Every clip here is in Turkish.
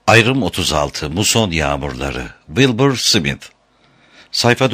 Ayrım 36 Muson Yağmurları Wilbur Smith. Sayfa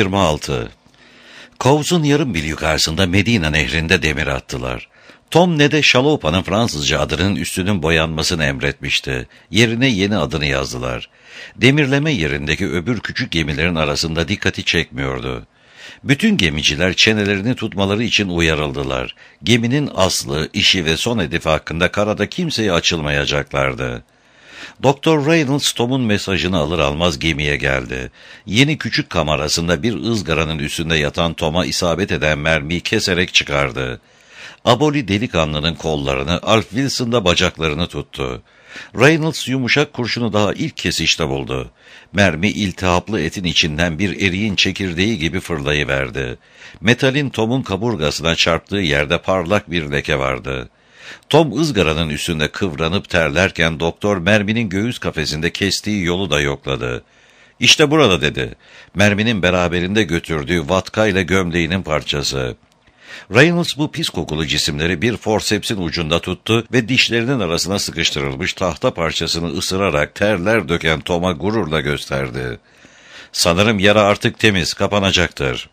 426. Cowes'un yarım mil yukarısında Medina nehrinde demir attılar. Tom ne de Şalopa'nın Fransızca adının üstünün boyanmasını emretmişti. Yerine yeni adını yazdılar. Demirleme yerindeki öbür küçük gemilerin arasında dikkati çekmiyordu. Bütün gemiciler çenelerini tutmaları için uyarıldılar. Geminin aslı, işi ve son hedefi hakkında karada kimseye açılmayacaklardı. Doktor Reynolds Tom'un mesajını alır almaz gemiye geldi. Yeni küçük kamerasında bir ızgaranın üstünde yatan Tom'a isabet eden mermiyi keserek çıkardı. Aboli delikanlının kollarını, Alf Wilson da bacaklarını tuttu. Reynolds yumuşak kurşunu daha ilk kesişte buldu. Mermi iltihaplı etin içinden bir eriğin çekirdeği gibi fırlayıverdi. Metalin Tom'un kaburgasına çarptığı yerde parlak bir leke vardı. Tom ızgaranın üstünde kıvranıp terlerken doktor merminin göğüs kafesinde kestiği yolu da yokladı. "İşte burada," dedi. Merminin beraberinde götürdüğü vatka ile gömleğinin parçası. Reynolds bu pis kokulu cisimleri bir forsepsin ucunda tuttu ve dişlerinin arasına sıkıştırılmış tahta parçasını ısırarak terler döken Tom'a gururla gösterdi. "Sanırım yara artık temiz, kapanacaktır."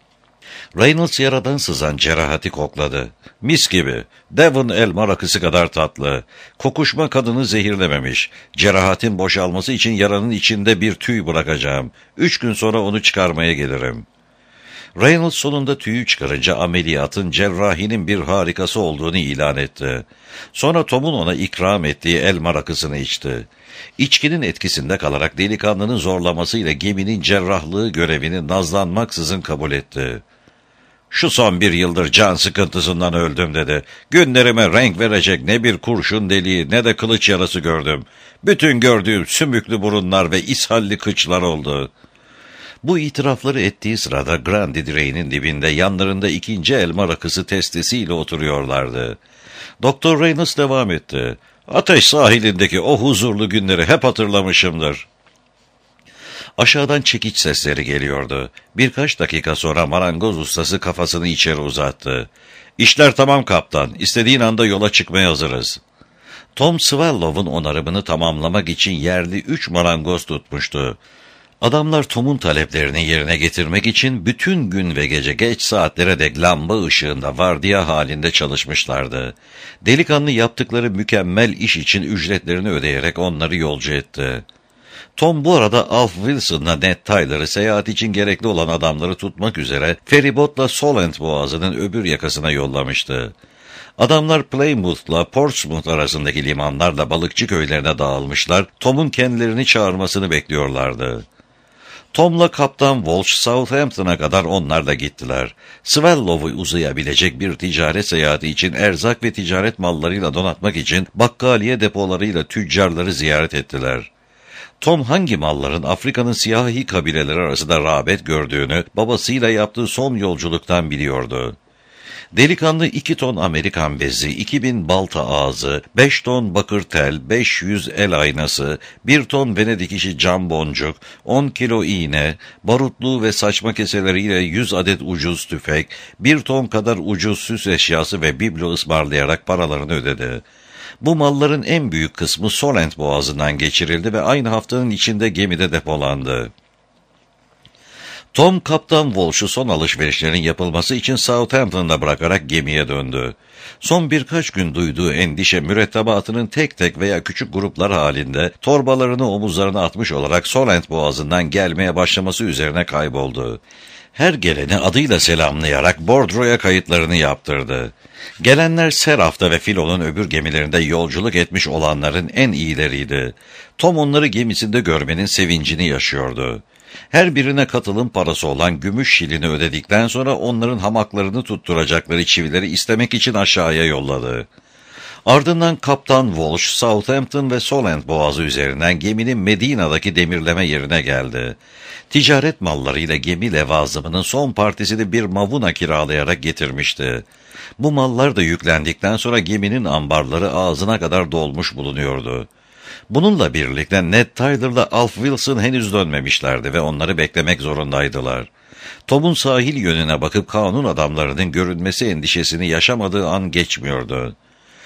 Reynolds yaradan sızan cerahati kokladı. "Mis gibi. Devon elma rakısı kadar tatlı. Kokuşma kadını zehirlememiş. Cerahatin boşalması için yaranın içinde bir tüy bırakacağım. 3 gün sonra onu çıkarmaya gelirim." Reynolds sonunda tüyü çıkarınca ameliyatın cerrahinin bir harikası olduğunu ilan etti. Sonra Tom'un ona ikram ettiği elma rakısını içti. İçkinin etkisinde kalarak delikanlının zorlamasıyla geminin cerrahlığı görevini nazlanmaksızın kabul etti. "Şu son 1 yıldır can sıkıntısından öldüm," dedi. "Günlerime renk verecek ne bir kurşun deliği ne de kılıç yarası gördüm. Bütün gördüğüm sümüklü burunlar ve ishalli kıçlar oldu." Bu itirafları ettiği sırada Grandi direğinin dibinde yanlarında 2. elma rakısı testisiyle oturuyorlardı. Doktor Reynolds devam etti. "Ateş sahilindeki o huzurlu günleri hep hatırlamışımdır." Aşağıdan çekiç sesleri geliyordu. Birkaç dakika sonra marangoz ustası kafasını içeri uzattı. "İşler tamam kaptan. İstediğin anda yola çıkmaya hazırız." Tom Swallow'un onarımını tamamlamak için yerli 3 marangoz tutmuştu. Adamlar Tom'un taleplerini yerine getirmek için bütün gün ve gece geç saatlere dek lamba ışığında vardiya halinde çalışmışlardı. Delikanlı yaptıkları mükemmel iş için ücretlerini ödeyerek onları yolcu etti. Tom bu arada Alf Wilson'la Ned Tyler'ı seyahat için gerekli olan adamları tutmak üzere feribotla Solent Boğazı'nın öbür yakasına yollamıştı. Adamlar Plymouth'la Portsmouth arasındaki limanlarla balıkçı köylerine dağılmışlar, Tom'un kendilerini çağırmasını bekliyorlardı. Tom'la Kaptan Walsh Southampton'a kadar onlarla gittiler. Swallow'u uzayabilecek bir ticaret seyahati için erzak ve ticaret mallarıyla donatmak için bakkaliye depolarıyla tüccarları ziyaret ettiler. Tom hangi malların Afrika'nın siyahi kabileleri arasında rağbet gördüğünü babasıyla yaptığı son yolculuktan biliyordu. Delikanlı 2 ton Amerikan bezi, 2000 balta ağzı, 5 ton bakır tel, 500 el aynası, 1 ton Venedik işi cam boncuk, 10 kilo iğne, barutlu ve saçma keseleriyle 100 adet ucuz tüfek, 1 ton kadar ucuz süs eşyası ve biblo ısmarlayarak paralarını ödedi. Bu malların en büyük kısmı Solent Boğazı'ndan geçirildi ve aynı haftanın içinde gemide depolandı. Tom, Kaptan Walsh'u son alışverişlerin yapılması için Southampton'da bırakarak gemiye döndü. Son birkaç gün duyduğu endişe mürettebatının tek tek veya küçük gruplar halinde torbalarını omuzlarına atmış olarak Solent Boğazı'ndan gelmeye başlaması üzerine kayboldu. Her geleni adıyla selamlayarak bordroya kayıtlarını yaptırdı. Gelenler Seraf'ta ve Filo'nun öbür gemilerinde yolculuk etmiş olanların en iyileriydi. Tom onları gemisinde görmenin sevincini yaşıyordu. Her birine katılım parası olan gümüş şilini ödedikten sonra onların hamaklarını tutturacakları çivileri istemek için aşağıya yolladı. Ardından Kaptan Walsh, Southampton ve Solent Boğazı üzerinden geminin Medina'daki demirleme yerine geldi. Ticaret mallarıyla gemi levazımının son partisini bir mavuna kiralayarak getirmişti. Bu mallar da yüklendikten sonra geminin ambarları ağzına kadar dolmuş bulunuyordu. Bununla birlikte Ned Tyler'la Alf Wilson henüz dönmemişlerdi ve onları beklemek zorundaydılar. Tom'un sahil yönüne bakıp kanun adamlarının görünmesi endişesini yaşamadığı an geçmiyordu.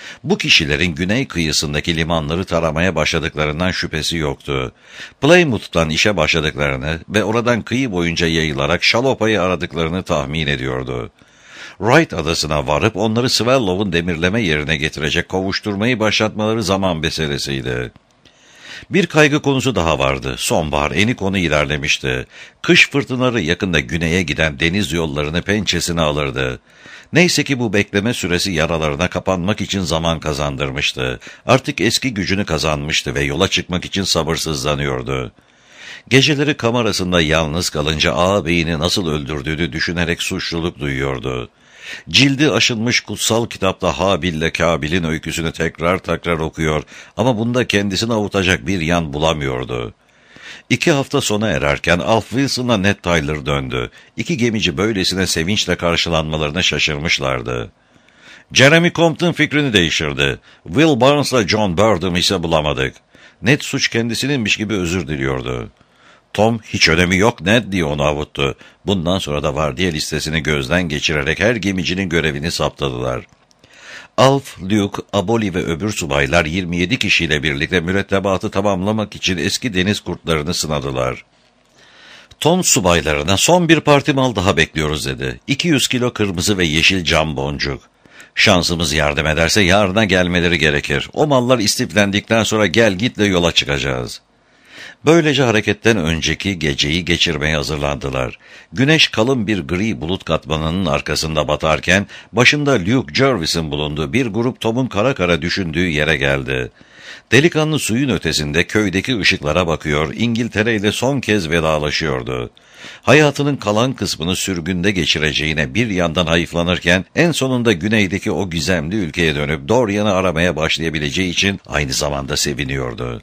Bu kişilerin güney kıyısındaki limanları taramaya başladıklarından şüphesi yoktu. Plymouth'tan işe başladıklarını ve oradan kıyı boyunca yayılarak Şalopa'yı aradıklarını tahmin ediyordu. Wright adasına varıp onları Swallow'un demirleme yerine getirecek kovuşturmayı başlatmaları zaman meselesiydi. Bir kaygı konusu daha vardı. Sonbahar eni konu ilerlemişti. Kış fırtınaları yakında güneye giden deniz yollarını pençesine alırdı. Neyse ki bu bekleme süresi yaralarına kapanmak için zaman kazandırmıştı. Artık eski gücünü kazanmıştı ve yola çıkmak için sabırsızlanıyordu. Geceleri kamerasında yalnız kalınca ağabeyini nasıl öldürdüğünü düşünerek suçluluk duyuyordu. Cildi aşınmış kutsal kitapta Habil'le Kabil'in öyküsünü tekrar okuyor ama bunda kendisini avutacak bir yan bulamıyordu. 2 hafta sona ererken Alf Wilson'la Ned Tyler döndü. 2 gemici böylesine sevinçle karşılanmalarına şaşırmışlardı. Jeremy Compton fikrini değiştirdi. Will Barnes'la John Burdham ise bulamadık. Ned suç kendisininmiş gibi özür diliyordu. Tom hiç önemi yok Ned diye onu avuttu. Bundan sonra da vardiya listesini gözden geçirerek her gemicinin görevini saptadılar. Alf, Luke, Aboli ve öbür subaylar 27 kişiyle birlikte mürettebatı tamamlamak için eski deniz kurtlarını sınadılar. Tom subaylarına son bir parti mal daha bekliyoruz dedi. 200 kilo kırmızı ve yeşil cam boncuk. Şansımız yardım ederse yarına gelmeleri gerekir. O mallar istiflendikten sonra gel gitle yola çıkacağız. Böylece hareketten önceki geceyi geçirmeye hazırlandılar. Güneş kalın bir gri bulut katmanının arkasında batarken başında Luke Jervis'in bulunduğu bir grup Tom'un kara kara düşündüğü yere geldi. Delikanlı suyun ötesinde köydeki ışıklara bakıyor, İngiltere ile son kez vedalaşıyordu. Hayatının kalan kısmını sürgünde geçireceğine bir yandan hayıflanırken en sonunda güneydeki o gizemli ülkeye dönüp Dorian'ı aramaya başlayabileceği için aynı zamanda seviniyordu.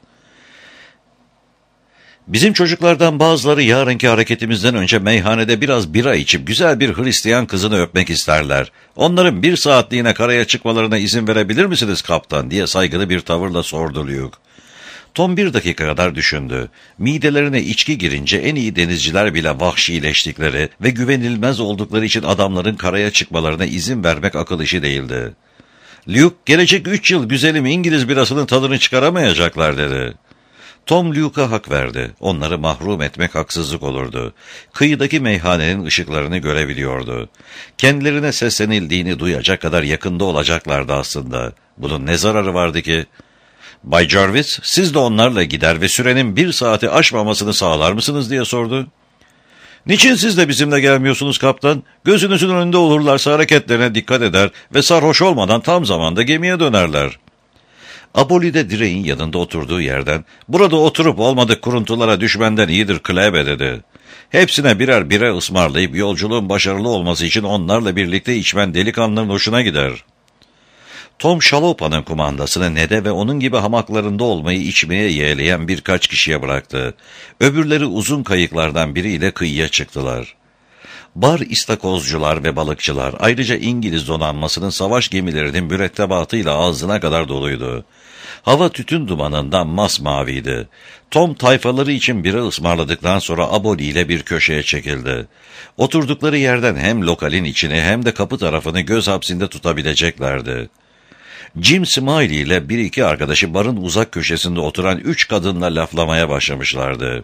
Bizim çocuklardan bazıları yarınki hareketimizden önce meyhanede biraz bira içip güzel bir Hristiyan kızını öpmek isterler. Onların 1 saatliğine karaya çıkmalarına izin verebilir misiniz kaptan diye saygılı bir tavırla sordu Luke. Tom 1 dakika kadar düşündü. Midelerine içki girince en iyi denizciler bile vahşileştikleri ve güvenilmez oldukları için adamların karaya çıkmalarına izin vermek akıl işi değildi. Luke, gelecek 3 yıl güzelim İngiliz birasının tadını çıkaramayacaklar dedi. Tom Luke'a hak verdi. Onları mahrum etmek haksızlık olurdu. Kıyıdaki meyhanenin ışıklarını görebiliyordu. Kendilerine seslenildiğini duyacak kadar yakında olacaklardı aslında. Bunun ne zararı vardı ki? Bay Jervis, siz de onlarla gider ve sürenin 1 saati aşmamasını sağlar mısınız diye sordu. Niçin siz de bizimle gelmiyorsunuz kaptan? Gözünüzün önünde olurlarsa hareketlerine dikkat eder ve sarhoş olmadan tam zamanda gemiye dönerler. Aboli de direğin yanında oturduğu yerden, burada oturup olmadık kuruntulara düşmenden iyidir Klebe dedi. Hepsine birer bire ısmarlayıp yolculuğun başarılı olması için onlarla birlikte içmen delikanlının hoşuna gider. Tom Şalopa'nın kumandasını Ned'e ve onun gibi hamaklarında olmayı içmeye yeğleyen birkaç kişiye bıraktı. Öbürleri uzun kayıklardan biriyle kıyıya çıktılar. Bar istakozcular ve balıkçılar, ayrıca İngiliz donanmasının savaş gemilerinin mürettebatıyla ağzına kadar doluydu. Hava tütün dumanından masmaviydi. Tom tayfaları için bira ısmarladıktan sonra Aboli ile bir köşeye çekildi. Oturdukları yerden hem lokalin içini hem de kapı tarafını göz hapsinde tutabileceklerdi. Jim Smiley ile 1-2 arkadaşı barın uzak köşesinde oturan 3 kadınla laflamaya başlamışlardı.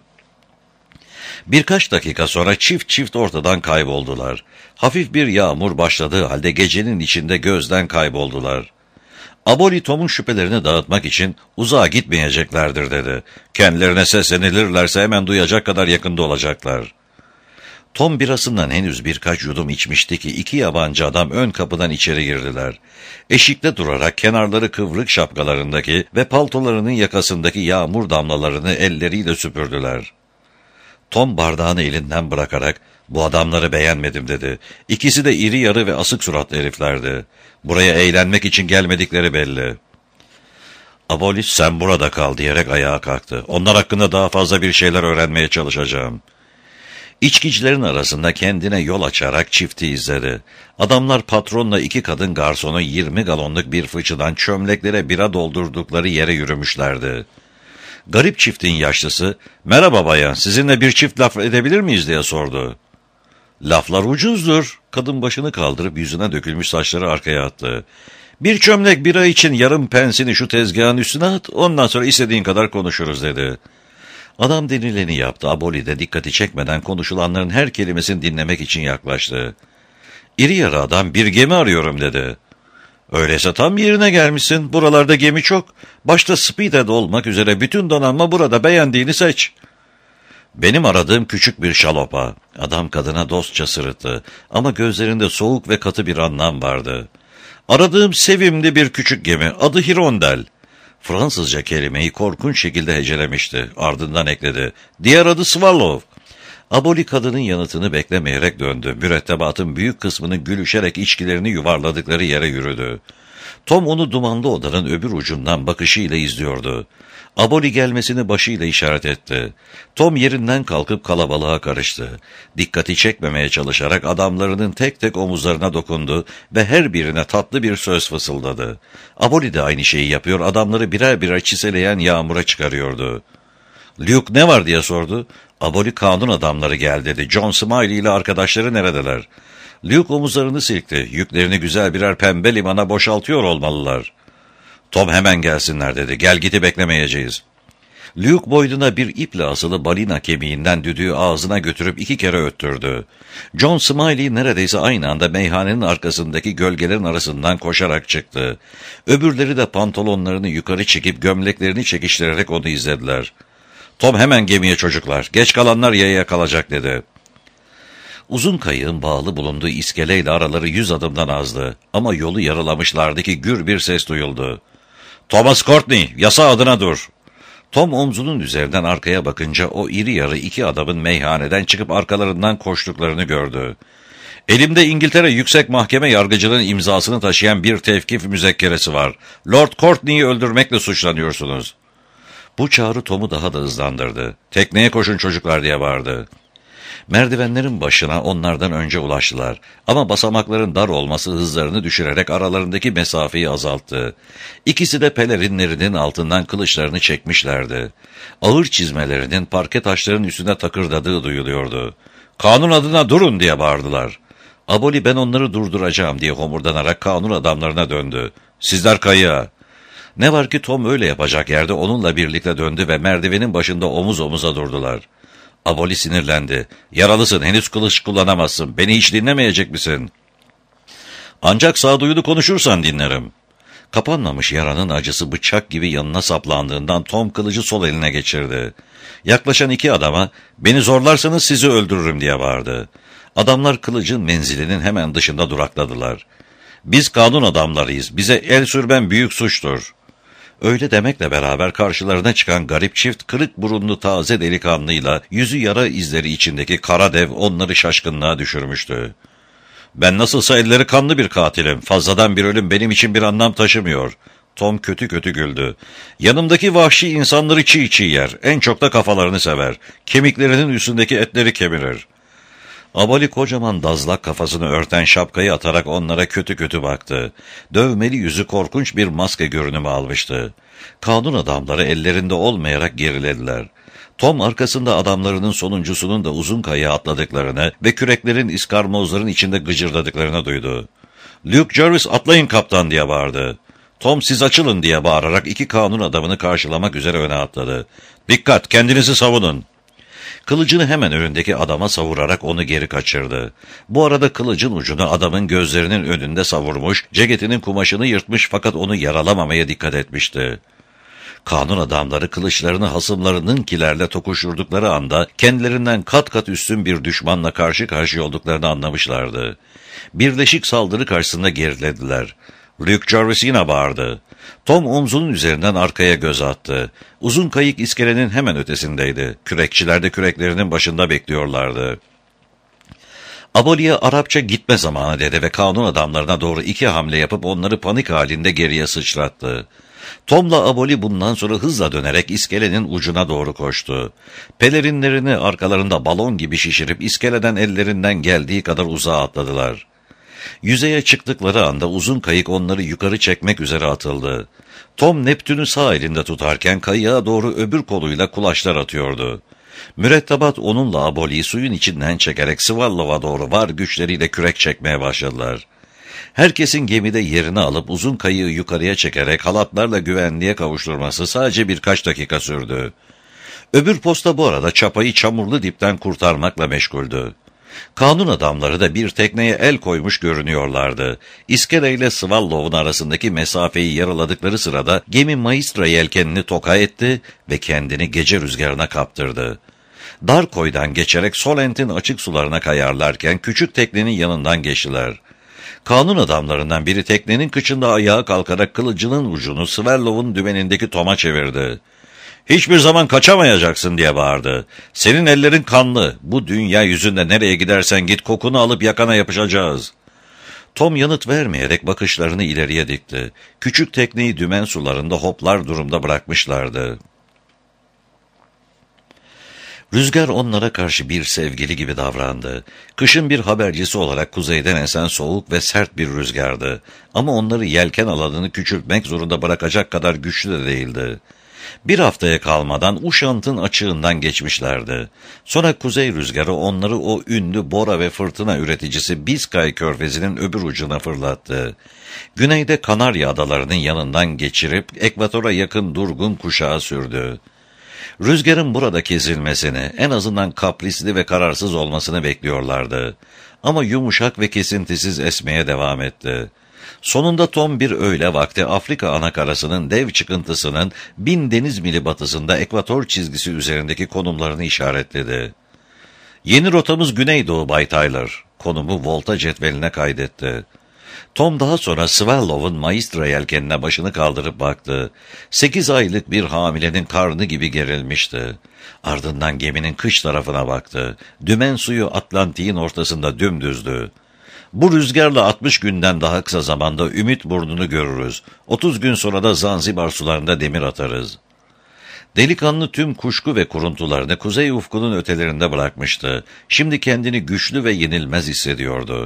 Birkaç dakika sonra çift ortadan kayboldular. Hafif bir yağmur başladığı halde gecenin içinde gözden kayboldular. Aboli Tom'un şüphelerini dağıtmak için uzağa gitmeyeceklerdir dedi. Kendilerine seslenilirlerse hemen duyacak kadar yakında olacaklar. Tom birasından henüz birkaç yudum içmişti ki 2 yabancı adam ön kapıdan içeri girdiler. Eşikte durarak kenarları kıvrık şapkalarındaki ve paltolarının yakasındaki yağmur damlalarını elleriyle süpürdüler. Tom bardağını elinden bırakarak, "Bu adamları beğenmedim." dedi. İkisi de iri yarı ve asık suratlı heriflerdi. Buraya eğlenmek için gelmedikleri belli. Aboli, "Sen burada kal." diyerek ayağa kalktı. "Onlar hakkında daha fazla bir şeyler öğrenmeye çalışacağım." İçkicilerin arasında kendine yol açarak çifti izledi. Adamlar patronla 2 kadın garsonu 20 galonluk bir fıçıdan çömleklere bira doldurdukları yere yürümüşlerdi. Garip çiftin yaşlısı, "Merhaba bayan, sizinle bir çift laf edebilir miyiz?" diye sordu. "Laflar ucuzdur." Kadın başını kaldırıp yüzüne dökülmüş saçları arkaya attı. Bir çömlek bira için yarım pensini şu tezgahın üstüne at, ondan sonra istediğin kadar konuşuruz dedi. Adam denileni yaptı. Aboli de dikkati çekmeden konuşulanların her kelimesini dinlemek için yaklaştı. İri yarı adam, bir gemi arıyorum dedi. Öyleyse tam yerine gelmişsin. Buralarda gemi çok. Başta Speedhead olmak üzere bütün donanma burada, beğendiğini seç. Benim aradığım küçük bir şalopa. Adam kadına dostça sırıttı ama gözlerinde soğuk ve katı bir anlam vardı. Aradığım sevimli bir küçük gemi, adı Hirondel. Fransızca kelimeyi korkunç şekilde hecelemişti. Ardından ekledi. Diğer adı Swallow. Aboli kadının yanıtını beklemeyerek döndü. Mürettebatın büyük kısmının gülüşerek içkilerini yuvarladıkları yere yürüdü. Tom onu dumanlı odanın öbür ucundan bakışıyla izliyordu. Aboli gelmesini başıyla işaret etti. Tom yerinden kalkıp kalabalığa karıştı. Dikkati çekmemeye çalışarak adamlarının tek tek omuzlarına dokundu ve her birine tatlı bir söz fısıldadı. Aboli de aynı şeyi yapıyor, adamları birer birer çiseleyen yağmura çıkarıyordu. Luke ne var diye sordu. Aboli kanun adamları gel dedi. John Smiley ile arkadaşları neredeler? Luke omuzlarını silkti. Yüklerini güzel birer pembe limana boşaltıyor olmalılar. Tom hemen gelsinler dedi. Gel gidi beklemeyeceğiz. Luke boynuna bir iple asılı balina kemiğinden düdüğü ağzına götürüp 2 kere öttürdü. John Smiley neredeyse aynı anda meyhanenin arkasındaki gölgelerin arasından koşarak çıktı. Öbürleri de pantolonlarını yukarı çekip gömleklerini çekiştirerek onu izlediler. Tom hemen gemiye çocuklar. Geç kalanlar yayaya kalacak dedi. Uzun kayığın bağlı bulunduğu iskeleyle araları 100 adımdan azdı. Ama yolu yarılamışlardı ki gür bir ses duyuldu. Thomas Courtney, yasa adına dur. Tom omzunun üzerinden arkaya bakınca o iri yarı 2 adamın meyhaneden çıkıp arkalarından koştuklarını gördü. Elimde İngiltere Yüksek Mahkeme yargıcının imzasını taşıyan bir tevkif müzekkeresi var. Lord Courtney'i öldürmekle suçlanıyorsunuz. Bu çağrı Tom'u daha da hızlandırdı. Tekneye koşun çocuklar diye bağırdı. Merdivenlerin başına onlardan önce ulaştılar. Ama basamakların dar olması hızlarını düşürerek aralarındaki mesafeyi azalttı. İkisi de pelerinlerinin altından kılıçlarını çekmişlerdi. Ağır çizmelerinin parke taşların üstüne takırdadığı duyuluyordu. Kanun adına durun diye bağırdılar. Aboli ben onları durduracağım diye homurdanarak kanun adamlarına döndü. Sizler kayığa. Ne var ki Tom öyle yapacak yerde onunla birlikte döndü ve merdivenin başında omuz omuza durdular. Aboli sinirlendi. Yaralısın, henüz kılıç kullanamazsın. Beni hiç dinlemeyecek misin? Ancak sağduyulu konuşursan dinlerim. Kapanmamış yaranın acısı bıçak gibi yanına saplandığından Tom kılıcı sol eline geçirdi. Yaklaşan 2 adama, beni zorlarsanız sizi öldürürüm diye bağırdı. Adamlar kılıcın menzilinin hemen dışında durakladılar. Biz kanun adamlarıyız, bize el sürmen büyük suçtur. Öyle demekle beraber karşılarına çıkan garip çift kırık burunlu taze delikanlıyla yüzü yara izleri içindeki kara dev onları şaşkınlığa düşürmüştü. Ben nasılsa elleri kanlı bir katilim. Fazladan bir ölüm benim için bir anlam taşımıyor. Tom kötü kötü güldü. Yanımdaki vahşi insanları çiğ çiğ yer. En çok da kafalarını sever. Kemiklerinin üstündeki etleri kemirir. Aboli kocaman dazlak kafasını örten şapkayı atarak onlara kötü kötü baktı. Dövmeli yüzü korkunç bir maske görünümü almıştı. Kanun adamları ellerinde olmayarak gerilediler. Tom arkasında adamlarının sonuncusunun da uzun kayaya atladıklarını ve küreklerin iskarmozların içinde gıcırdadıklarını duydu. Luke Jervis atlayın kaptan diye bağırdı. Tom siz açılın diye bağırarak 2 kanun adamını karşılamak üzere öne atladı. Dikkat, kendinizi savunun. Kılıcını hemen önündeki adama savurarak onu geri kaçırdı. Bu arada kılıcın ucunu adamın gözlerinin önünde savurmuş, ceketinin kumaşını yırtmış fakat onu yaralamamaya dikkat etmişti. Kanun adamları kılıçlarını hasımlarınınkilerle tokuşturdukları anda kendilerinden kat kat üstün bir düşmanla karşı karşıya olduklarını anlamışlardı. Birleşik saldırı karşısında gerilediler. Luke Jervis yine bağırdı. Tom omzunun üzerinden arkaya göz attı. Uzun kayık iskelenin hemen ötesindeydi. Kürekçiler de küreklerinin başında bekliyorlardı. Aboli'ye Arapça gitme zamanı dedi ve kanun adamlarına doğru 2 hamle yapıp onları panik halinde geriye sıçrattı. Tom'la Aboli bundan sonra hızla dönerek iskelenin ucuna doğru koştu. Pelerinlerini arkalarında balon gibi şişirip iskeleden ellerinden geldiği kadar uzağa atladılar. Yüzeye çıktıkları anda uzun kayık onları yukarı çekmek üzere atıldı. Tom Neptün'ü sağ elinde tutarken kayığa doğru öbür koluyla kulaçlar atıyordu. Mürettebat onunla Aboli'yi suyun içinden çekerek Swallow'a doğru var güçleriyle kürek çekmeye başladılar. Herkesin gemide yerini alıp uzun kayığı yukarıya çekerek halatlarla güvenliğe kavuşturması sadece birkaç dakika sürdü. Öbür posta bu arada çapayı çamurlu dipten kurtarmakla meşguldü. Kanun adamları da bir tekneye el koymuş görünüyorlardı. İskele ile Swallow'un arasındaki mesafeyi yaraladıkları sırada gemi Maestra yelkenini toka etti ve kendini gece rüzgarına kaptırdı. Dar koydan geçerek Solent'in açık sularına kayarlarken küçük teknenin yanından geçtiler. Kanun adamlarından biri teknenin kıçında ayağa kalkarak kılıcının ucunu Swallow'un dümenindeki Tom'a çevirdi. "Hiçbir zaman kaçamayacaksın," diye bağırdı. "Senin ellerin kanlı. Bu dünya yüzünde nereye gidersen git kokunu alıp yakana yapışacağız." Tom yanıt vermeyerek bakışlarını ileriye dikti. Küçük tekneyi dümen sularında hoplar durumda bırakmışlardı. Rüzgar onlara karşı bir sevgili gibi davrandı. Kışın bir habercisi olarak kuzeyden esen soğuk ve sert bir rüzgardı. Ama onları yelken alanını küçültmek zorunda bırakacak kadar güçlü de değildi. Bir haftaya kalmadan Uşant'ın açığından geçmişlerdi. Sonra kuzey rüzgarı onları o ünlü bora ve fırtına üreticisi Biskay körfezinin öbür ucuna fırlattı. Güneyde Kanarya adalarının yanından geçirip ekvatora yakın durgun kuşağı sürdü. Rüzgarın burada kesilmesini, en azından kaprisli ve kararsız olmasını bekliyorlardı. Ama yumuşak ve kesintisiz esmeye devam etti. Sonunda Tom bir öğle vakti Afrika anakarasının dev çıkıntısının 1000 deniz mili batısında ekvator çizgisi üzerindeki konumlarını işaretledi. "Yeni rotamız Güneydoğu Bay Tyler," konumu volta cetveline kaydetti. Tom daha sonra Swallow'un Maestra yelkenine başını kaldırıp baktı. 8 aylık bir hamilenin karnı gibi gerilmişti. Ardından geminin kış tarafına baktı. Dümen suyu Atlantik'in ortasında dümdüzdü. "Bu rüzgarla 60 günden daha kısa zamanda Ümit Burnu'nu görürüz. 30 gün sonra da Zanzibar sularında demir atarız." Delikanlı tüm kuşku ve kuruntularını kuzey ufkunun ötelerinde bırakmıştı. Şimdi kendini güçlü ve yenilmez hissediyordu.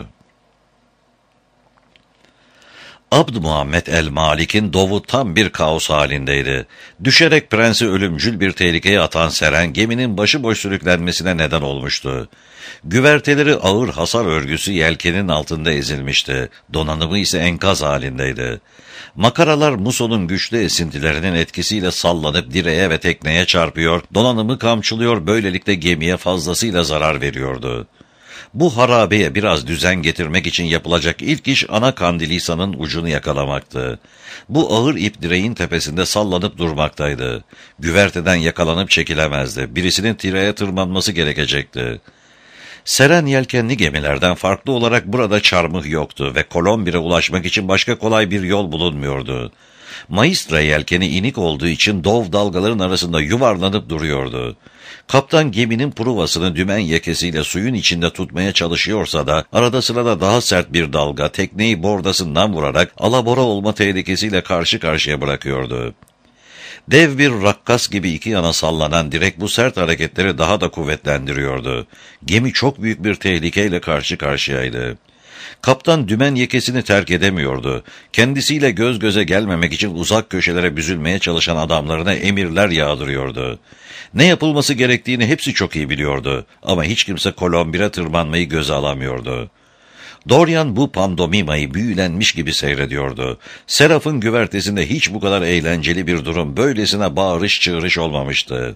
Abdülmuhammed el-Malik'in dovu tam bir kaos halindeydi. Düşerek prensi ölümcül bir tehlikeye atan Seren, geminin başıboş sürüklenmesine neden olmuştu. Güverteleri ağır hasar örgüsü yelkenin altında ezilmişti. Donanımı ise enkaz halindeydi. Makaralar musonun güçlü esintilerinin etkisiyle sallanıp direğe ve tekneye çarpıyor, donanımı kamçılıyor, böylelikle gemiye fazlasıyla zarar veriyordu. Bu harabeye biraz düzen getirmek için yapılacak ilk iş ana kandilisanın ucunu yakalamaktı. Bu ağır ip direğin tepesinde sallanıp durmaktaydı. Güverteden yakalanıp çekilemezdi. Birisinin direğe tırmanması gerekecekti. Seren yelkenli gemilerden farklı olarak burada çarmıh yoktu ve Kolombir'e ulaşmak için başka kolay bir yol bulunmuyordu. Maestra yelkeni inik olduğu için dov dalgaların arasında yuvarlanıp duruyordu. Kaptan geminin pruvasını dümen yekesiyle suyun içinde tutmaya çalışıyorsa da arada sırada daha sert bir dalga tekneyi bordasından vurarak alabora olma tehlikesiyle karşı karşıya bırakıyordu. Dev bir rakkas gibi iki yana sallanan direk bu sert hareketleri daha da kuvvetlendiriyordu. Gemi çok büyük bir tehlikeyle karşı karşıyaydı. Kaptan dümen yekesini terk edemiyordu. Kendisiyle göz göze gelmemek için uzak köşelere büzülmeye çalışan adamlarına emirler yağdırıyordu. Ne yapılması gerektiğini hepsi çok iyi biliyordu ama hiç kimse Kolombir'e tırmanmayı göze alamıyordu. Dorian bu pandomimayı büyülenmiş gibi seyrediyordu. Seraf'ın güvertesinde hiç bu kadar eğlenceli bir durum, böylesine bağırış çığırış olmamıştı.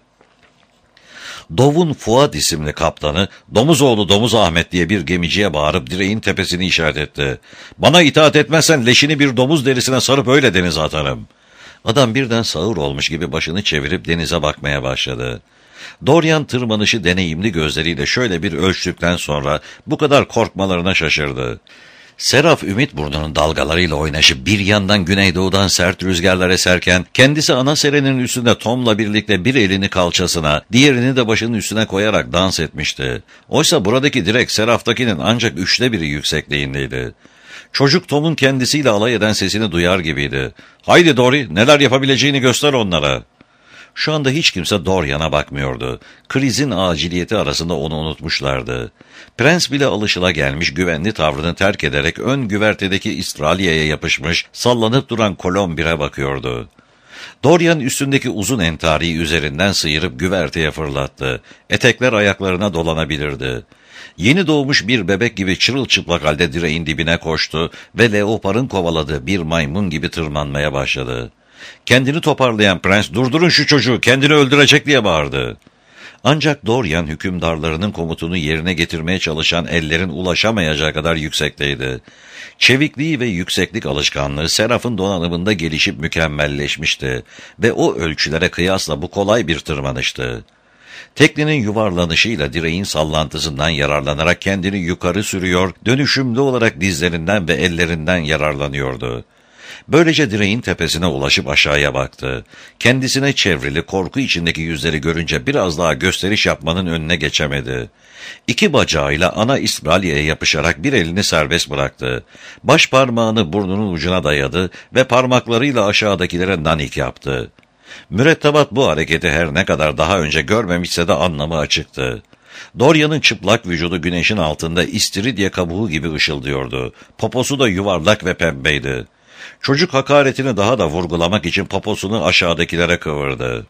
Dov'un Fuad isimli kaptanı, "Domuzoğlu Domuz Ahmet," diye bir gemiciye bağırıp direğin tepesini işaret etti. "Bana itaat etmezsen leşini bir domuz derisine sarıp öyle denize atarım." Adam birden sağır olmuş gibi başını çevirip denize bakmaya başladı. Dorian tırmanışı deneyimli gözleriyle şöyle bir ölçtükten sonra bu kadar korkmalarına şaşırdı. Seraf Ümit Burnu'nun dalgalarıyla oynaşıp bir yandan güneydoğudan sert rüzgarlar eserken kendisi ana serenin üstünde Tom'la birlikte bir elini kalçasına, diğerini de başının üstüne koyarak dans etmişti. Oysa buradaki direk Seraf'takinin ancak 1/3 yüksekliğindeydi. Çocuk Tom'un kendisiyle alay eden sesini duyar gibiydi. "Haydi Dory, neler yapabileceğini göster onlara." Şu anda hiç kimse Dorian'a bakmıyordu. Krizin aciliyeti arasında onu unutmuşlardı. Prens bile alışılagelmiş güvenli tavrını terk ederek ön güvertedeki İstralya'ya yapışmış, sallanıp duran Kolombir'e bakıyordu. Dorian üstündeki uzun entariyi üzerinden sıyırıp güverteye fırlattı. Etekler ayaklarına dolanabilirdi. Yeni doğmuş bir bebek gibi çırılçıplak halde direğin dibine koştu ve leoparın kovaladığı bir maymun gibi tırmanmaya başladı. Kendini toparlayan prens, "Durdurun şu çocuğu, kendini öldürecek!" diye bağırdı. Ancak Dorian hükümdarlarının komutunu yerine getirmeye çalışan ellerin ulaşamayacağı kadar yüksekteydi. Çevikliği ve yükseklik alışkanlığı Seraf'ın donanımında gelişip mükemmelleşmişti ve o ölçülere kıyasla bu kolay bir tırmanıştı. Teknenin yuvarlanışıyla direğin sallantısından yararlanarak kendini yukarı sürüyor, dönüşümlü olarak dizlerinden ve ellerinden yararlanıyordu. Böylece direğin tepesine ulaşıp aşağıya baktı. Kendisine çevrili, korku içindeki yüzleri görünce biraz daha gösteriş yapmanın önüne geçemedi. İki bacağıyla ana istralyeye yapışarak bir elini serbest bıraktı. Baş parmağını burnunun ucuna dayadı ve parmaklarıyla aşağıdakilere nanik yaptı. Mürettebat bu hareketi her ne kadar daha önce görmemişse de anlamı açıktı. Dorian'ın çıplak vücudu güneşin altında istiridye kabuğu gibi ışıldıyordu. Poposu da yuvarlak ve pembeydi. Çocuk hakaretini daha da vurgulamak için poposunu aşağıdakilere kıvırdı.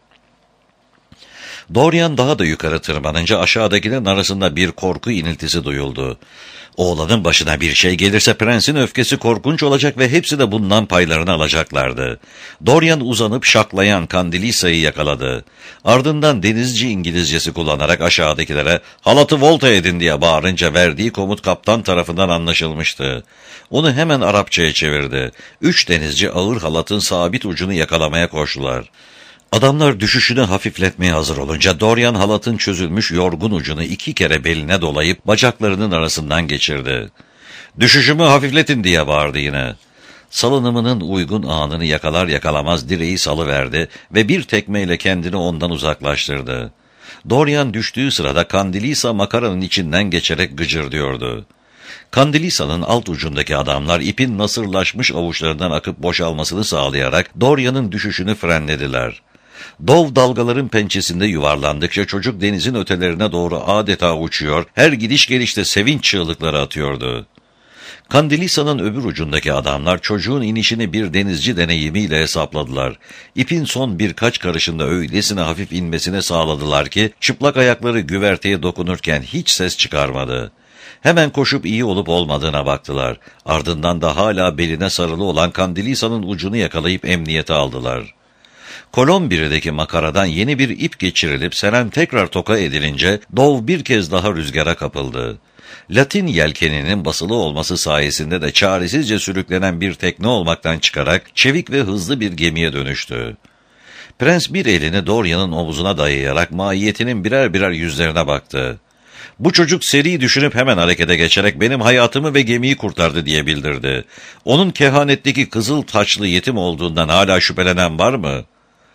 Dorian daha da yukarı tırmanınca aşağıdakilerin arasında bir korku iniltisi duyuldu. Oğlanın başına bir şey gelirse prensin öfkesi korkunç olacak ve hepsi de bundan paylarını alacaklardı. Dorian uzanıp şaklayan Candilisa'yı yakaladı. Ardından denizci İngilizcesi kullanarak aşağıdakilere "Halatı volta edin!" diye bağırınca verdiği komut kaptan tarafından anlaşılmıştı. Onu hemen Arapçaya çevirdi. 3 denizci ağır halatın sabit ucunu yakalamaya koştular. Adamlar düşüşünü hafifletmeye hazır olunca Dorian halatın çözülmüş yorgun ucunu 2 kere beline dolayıp bacaklarının arasından geçirdi. "Düşüşümü hafifletin!" diye bağırdı yine. Salınımının uygun anını yakalar yakalamaz direği salıverdi ve bir tekmeyle kendini ondan uzaklaştırdı. Dorian düştüğü sırada Candilisa makaranın içinden geçerek gıcırdıyordu. Candilisa'nın alt ucundaki adamlar ipin nasırlaşmış avuçlarından akıp boşalmasını sağlayarak Dorian'ın düşüşünü frenlediler. Dov dalgaların pençesinde yuvarlandıkça çocuk denizin ötelerine doğru adeta uçuyor, her gidiş gelişte sevinç çığlıkları atıyordu. Candilisa'nın öbür ucundaki adamlar çocuğun inişini bir denizci deneyimiyle hesapladılar. İpin son birkaç karışında öylesine hafif inmesine sağladılar ki çıplak ayakları güverteye dokunurken hiç ses çıkarmadı. Hemen koşup iyi olup olmadığına baktılar. Ardından da hala beline sarılı olan Candilisa'nın ucunu yakalayıp emniyete aldılar. Kolombire'deki makaradan yeni bir ip geçirilip Seren tekrar toka edilince Dov bir kez daha rüzgara kapıldı. Latin yelkeninin basılı olması sayesinde de çaresizce sürüklenen bir tekne olmaktan çıkarak çevik ve hızlı bir gemiye dönüştü. Prens bir elini Dorian'ın omuzuna dayayarak mahiyetinin birer birer yüzlerine baktı. "Bu çocuk seri düşünüp hemen harekete geçerek benim hayatımı ve gemiyi kurtardı" diye bildirdi. "Onun kehanetteki kızıl taçlı yetim olduğundan hala şüphelenen var mı?"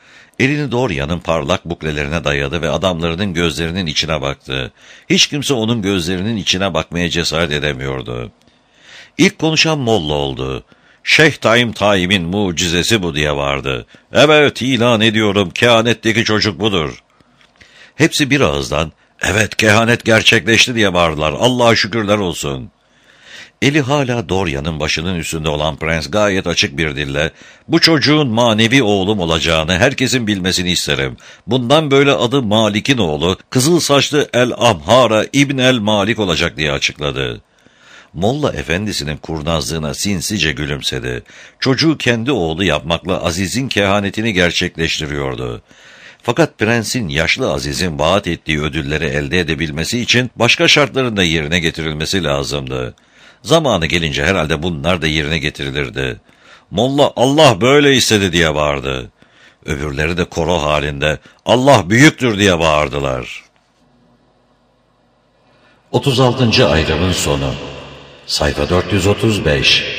Elini Dorian'ın parlak buklelerine dayadı ve adamlarının gözlerinin içine baktı. Hiç kimse onun gözlerinin içine bakmaya cesaret edemiyordu. İlk konuşan Molla oldu. "Şeyh Taim'in mucizesi bu" diye vardı. "Evet, ilan ediyorum, kehanetteki çocuk budur." Hepsi bir ağızdan "Evet, kehanet gerçekleşti" diye bağırdılar. "Allah'a şükürler olsun." Eli hala Dorian'ın başının üstünde olan prens gayet açık bir dille "Bu çocuğun manevi oğlum olacağını herkesin bilmesini isterim. Bundan böyle adı Malik'in oğlu, kızıl saçlı El-Amhara İbn el-Malik olacak" diye açıkladı. Molla efendisinin kurnazlığına sinsice gülümsedi. Çocuğu kendi oğlu yapmakla Aziz'in kehanetini gerçekleştiriyordu. Fakat prensin yaşlı Aziz'in vaat ettiği ödülleri elde edebilmesi için başka şartların da yerine getirilmesi lazımdı. Zamanı gelince herhalde bunlar da yerine getirilirdi. Molla "Allah böyle istedi" diye bağırdı. Öbürleri de koro halinde "Allah büyüktür" diye bağırdılar. 36. ayrımın sonu. Sayfa 435.